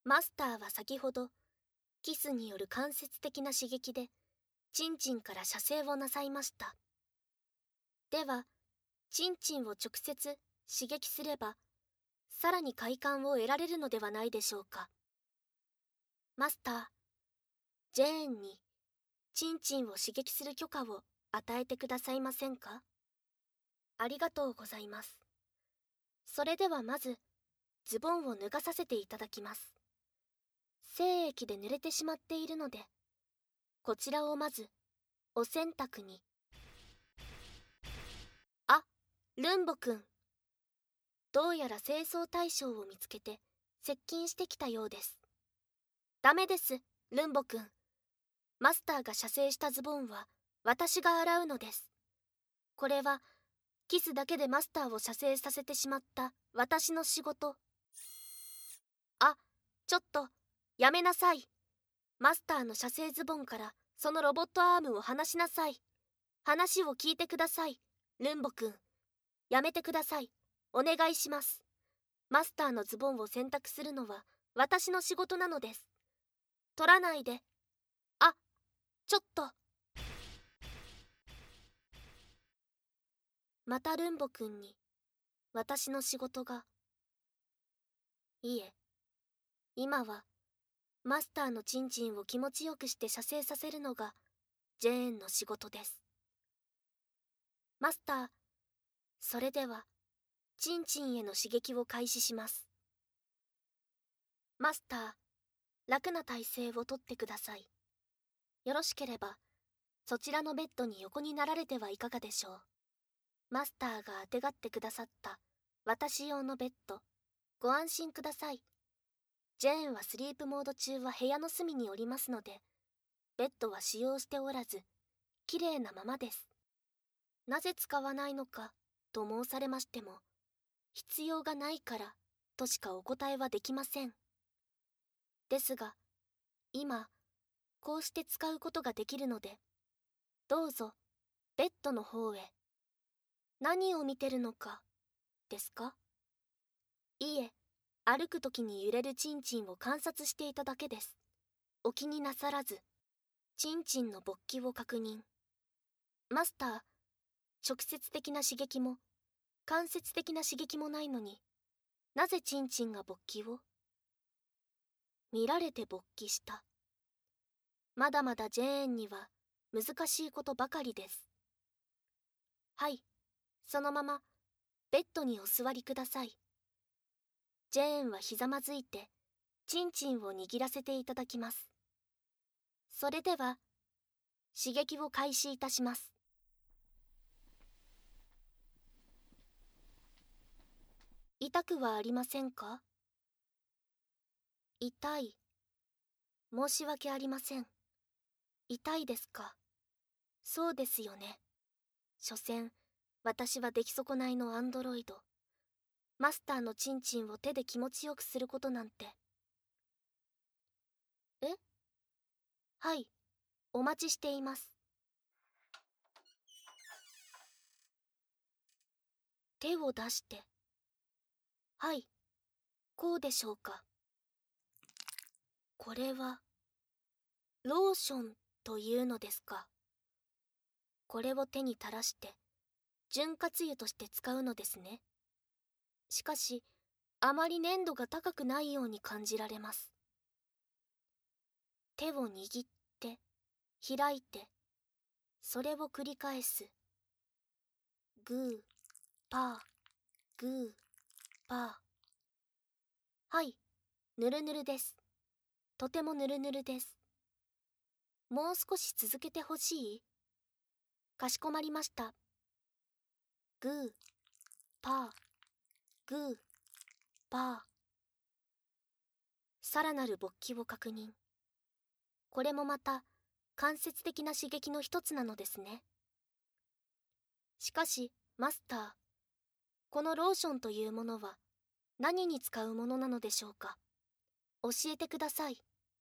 マスターは先ほど、キスによる間接的な刺激で、チンチンから射精をなさいました。では、チンチンを直接刺激すれば、さらに快感を得られるのではないでしょうか。マスター、ジェーンに、チンチンを刺激する許可を与えてくださいませんか？ありがとうございます。それではまず、ズボンを脱がさせていただきます。精液で濡れてしまっているので、こちらをまず、お洗濯に。あ、ルンボくん。どうやら清掃対象を見つけて、接近してきたようです。ダメです、ルンボくん。マスターが射精したズボンは、私が洗うのです。これは、キスだけでマスターを射精させてしまった私の仕事。あ、ちょっと、やめなさい。マスターの射精ズボンからそのロボットアームを離しなさい。話を聞いてください、ルンボくん。やめてください。お願いします。マスターのズボンを洗濯するのは私の仕事なのです。取らないで。あ、ちょっと。またルンボくんに、私の仕事が。いえ、今は、マスターのチンチンを気持ちよくして射精させるのが、ジェーンの仕事です。マスター、それでは、チンチンへの刺激を開始します。マスター、楽な体勢をとってください。よろしければ、そちらのベッドに横になられてはいかがでしょう。マスターがあてがってくださった私用のベッド、ご安心ください。ジェーンはスリープモード中は部屋の隅におりますので、ベッドは使用しておらず、きれいなままです。なぜ使わないのか、と申されましても、必要がないから、としかお答えはできません。ですが、今、こうして使うことができるので、どうぞ、ベッドの方へ。何を見てるのか、ですか？いえ、歩くときに揺れるチンチンを観察していただけです。お気になさらず、チンチンの勃起を確認。マスター、直接的な刺激も、間接的な刺激もないのに、なぜチンチンが勃起を？見られて勃起した。まだまだジェーンには難しいことばかりです。はい、そのまま、ベッドにお座りください。ジェーンはひざまずいて、チンチンを握らせていただきます。それでは、刺激を開始いたします。痛くはありませんか？痛い。申し訳ありません。痛いですか？そうですよね。所詮、私は出来損ないのアンドロイド。マスターのチンチンを手で気持ちよくすることなんて。え？はい、お待ちしています。手を出して。はい、こうでしょうか。これは、ローションというのですか。これを手に垂らして、潤滑油として使うのですね。しかし、あまり粘度が高くないように感じられます。手を握って、開いて、それを繰り返す。グー、パー、グー、パー。はい、ぬるぬるです。とてもぬるぬるです。もう少し続けてほしい？かしこまりました。グー、パー、グー、パー。さらなる勃起を確認。これもまた間接的な刺激の一つなのですね。しかし、マスター、このローションというものは何に使うものなのでしょうか。教えてください。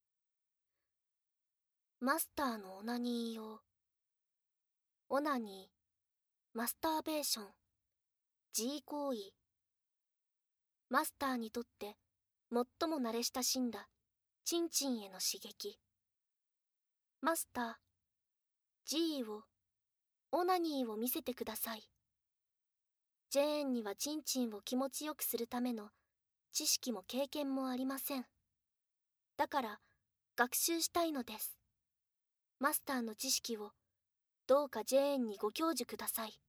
マスターのオナニー用。オナニー、マスターベーション、G 行為。マスターにとって最も慣れ親しんだチンチンへの刺激。マスター、G を、オナニーを見せてください。ジェーンにはチンチンを気持ちよくするための知識も経験もありません。だから学習したいのです。マスターの知識をどうかジェーンにご教授ください。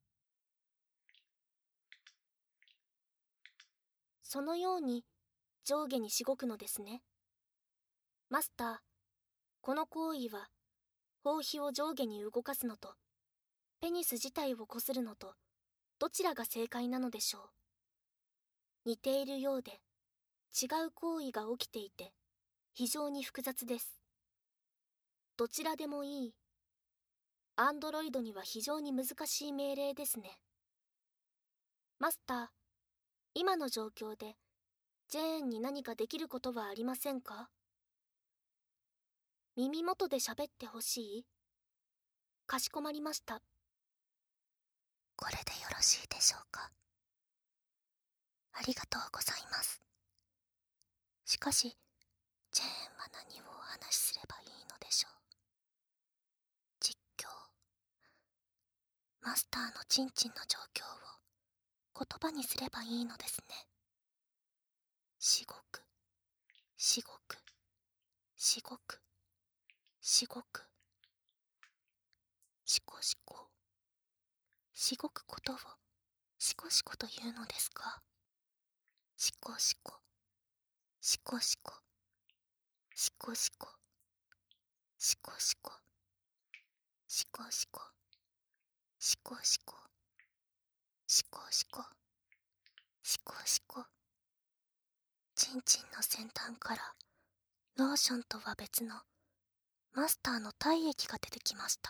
そのように上下にしごくのですね。マスター、この行為は包皮を上下に動かすのとペニス自体をこするのとどちらが正解なのでしょう。似ているようで違う行為が起きていて非常に複雑です。どちらでもいい。アンドロイドには非常に難しい命令ですね。マスター、今の状況でジェーンに何かできることはありませんか？耳元で喋ってほしい？かしこまりました。 これでよろしいでしょうか。ありがとうございます。しかし、ジェーンは何をお話しすればいいのでしょう。実況。マスターのチンチンの状況を言葉にすればいいのですね。しごく、しごく、しごく、しごく。しこしこ。しごくことをしこしこと言うのですか。しこしこ、しこしこ、しこしこ、しこしこ、しこしこ、しこしこ、しこしこ、しこしこ。チンチンの先端からローションとは別のマスターの体液が出てきました。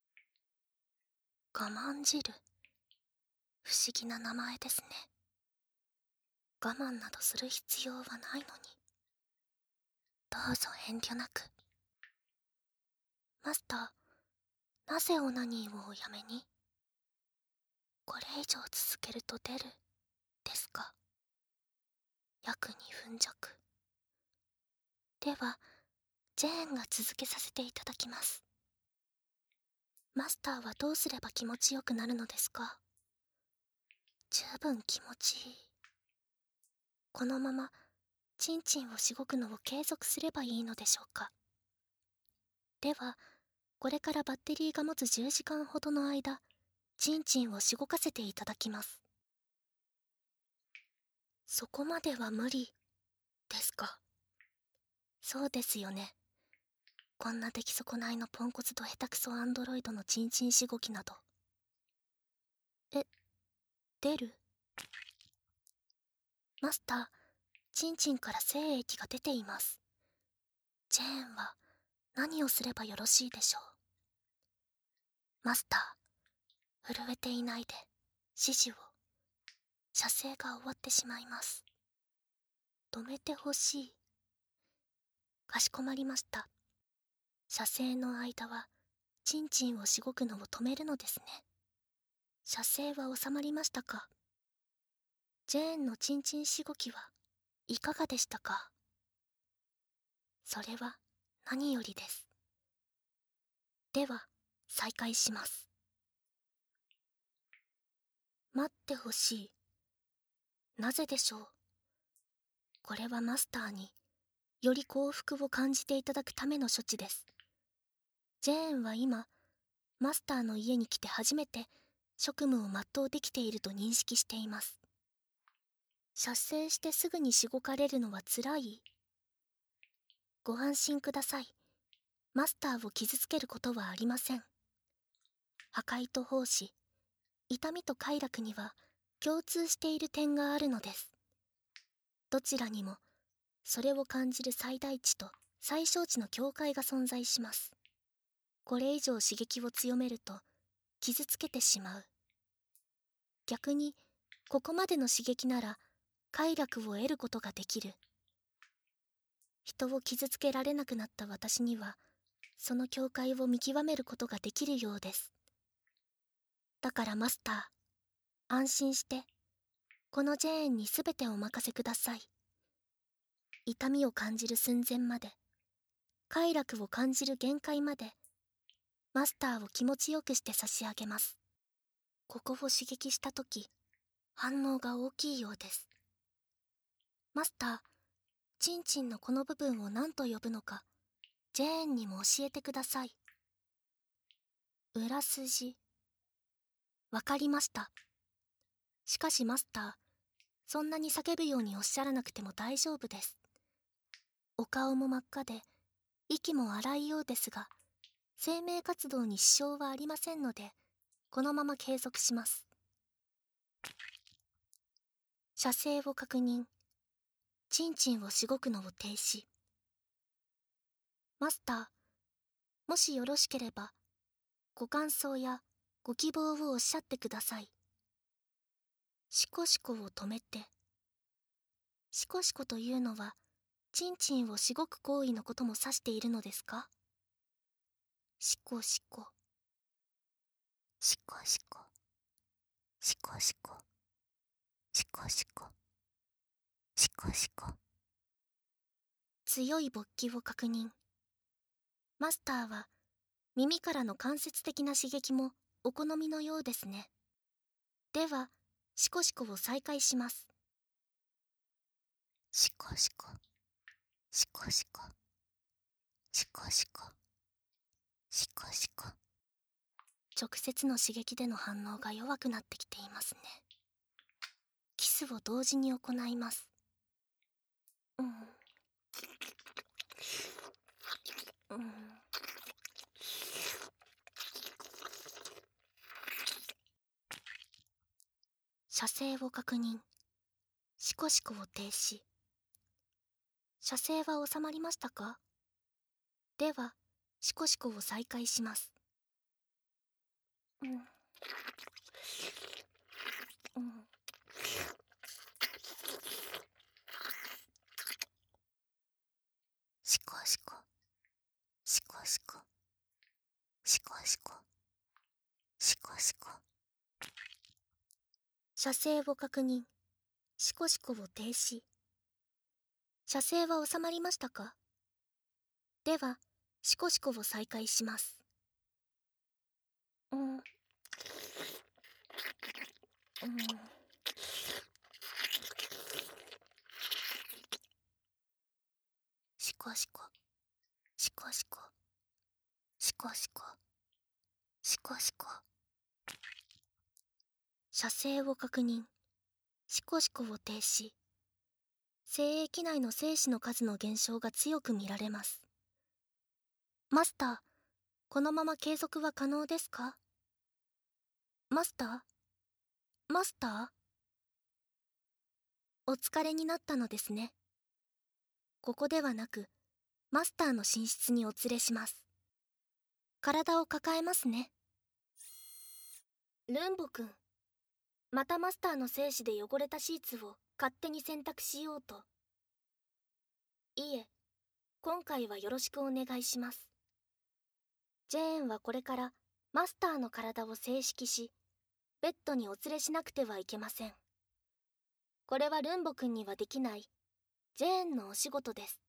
我慢汁。不思議な名前ですね。我慢などする必要はないのに。どうぞ遠慮なく。マスター、なぜオナニーをおやめに？これ以上続けると出る、ですか？約2分弱。では、ジェーンが続けさせていただきます。マスターはどうすれば気持ちよくなるのですか？十分気持ちいい。このまま、チンチンをしごくのを継続すればいいのでしょうか？では、これからバッテリーが持つ10時間ほどの間、チンチンをしごかせていただきます。そこまでは無理、ですか？そうですよね。こんな出来損ないのポンコツと下手くそアンドロイドのチンチンしごきなど。出る？マスター、チンチンから精液が出ています。ジェーンは何をすればよろしいでしょう？マスター、震えていないで指示を。射精が終わってしまいます。止めてほしい。かしこまりました。射精の間はチンチンをしごくのを止めるのですね。射精は収まりましたか？ジェーンのチンチンしごきはいかがでしたか？それは何よりです。では再開します。待ってほしい。なぜでしょう？これはマスターにより幸福を感じていただくための処置です。ジェーンは今マスターの家に来て初めて職務を全うできていると認識しています。射精してすぐにしごかれるのはつらい？ご安心ください。マスターを傷つけることはありません。破壊と奉仕、痛みと快楽には共通している点があるのです。どちらにもそれを感じる最大値と最小値の境界が存在します。これ以上刺激を強めると傷つけてしまう。逆にここまでの刺激なら快楽を得ることができる。人を傷つけられなくなった私にはその境界を見極めることができるようです。だからマスター、安心してこのジェーンに全てお任せください。 痛みを感じる寸前まで、快楽を感じる限界まで、マスターを気持ちよくして差し上げます。ここを刺激したとき、反応が大きいようです。マスター、チンチンのこの部分を何と呼ぶのか、ジェーンにも教えてください。裏筋。わかりました。しかしマスター、そんなに叫ぶようにおっしゃらなくても大丈夫です。お顔も真っ赤で、息も荒いようですが、生命活動に支障はありませんので、このまま継続します。射精を確認。チンチンをしごくのを停止。マスター、もしよろしければ、ご感想やご希望をおっしゃってください。シコシコを止めて。シコシコというのは、チンチンをしごく行為のことも指しているのですか？シコシコ。シコシコ。シコシコ。シコシコ。シコシコ。強い勃起を確認。マスターは、耳からの間接的な刺激もお好みのようですね。では、シコシコを再開します。シコシコ。シコシコ。シコシコ。シコシコ。直接の刺激での反応が弱くなってきていますね。キスを同時に行います。射精を確認。シコシコを停止。射精は収まりましたか？では、シコシコを再開します。シコシコ。シコシコ。シコシコ。シコシコ。射精を確認。シコシコを停止。射精は収まりましたか？では、シコシコを再開します。シコシコ。シコシコ。シコシコ。シコシコ。射精を確認。シコシコを停止。精液内の精子の数の減少が強く見られます。マスター、このまま継続は可能ですか？マスター？マスター？お疲れになったのですね。ここではなく、マスターの寝室にお連れします。体を抱えますね。ルンボ君、またマスターの精子で汚れたシーツを勝手に洗濯しようと。いえ、今回はよろしくお願いします。ジェーンはこれからマスターの体を正式し、ベッドにお連れしなくてはいけません。これはルンボ君にはできない、ジェーンのお仕事です。